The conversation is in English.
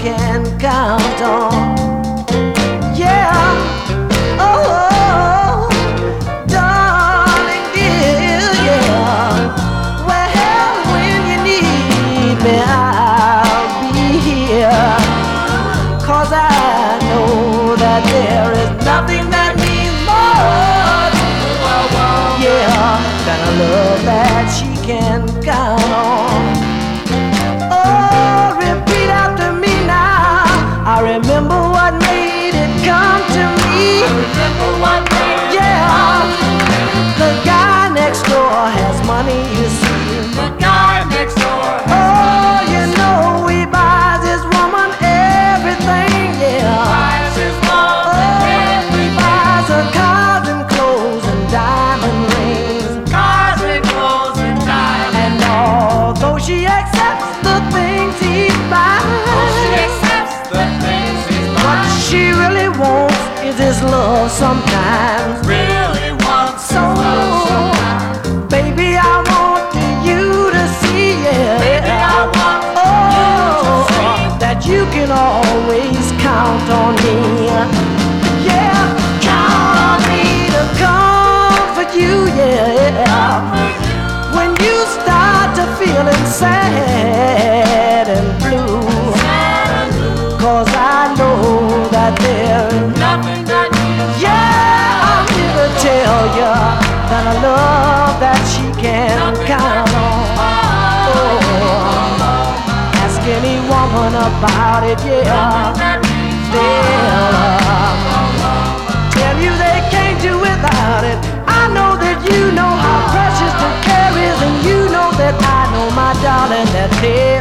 can count on. Yeah, oh, darling dear, yeah. Well, when you need me, I'll be here. 'Cause I know that there is nothing that means more to her, yeah, than a love that she can count on. Oh, repeat after me now. I remember what made it come to me. I remember what made it Yeah, come to me. the guy next door has money, you see. The guy next door has Oh, you know he buys his woman everything, yeah. buys his woman Oh, he everything. buys her cars and clothes and diamond rings. Cars and clothes and diamonds. And although she accepts the things he buys, She accepts the things he's what buying. she really wants is his love sometimes. Really wants So, his love sometimes. baby, I want you to see, yeah, Baby, I want you to see that you can always count on me. Yeah, count on me to comfort you, yeah. When you start to feeling sad and blue, 'cause I know that there's nothing that you yeah, I'm here to tell you that I love that she can count on. Oh, ask any woman about it, yeah. They'll tell you they can't do without it. I know that you know how precious the care is, and you know that I know, my darling, that there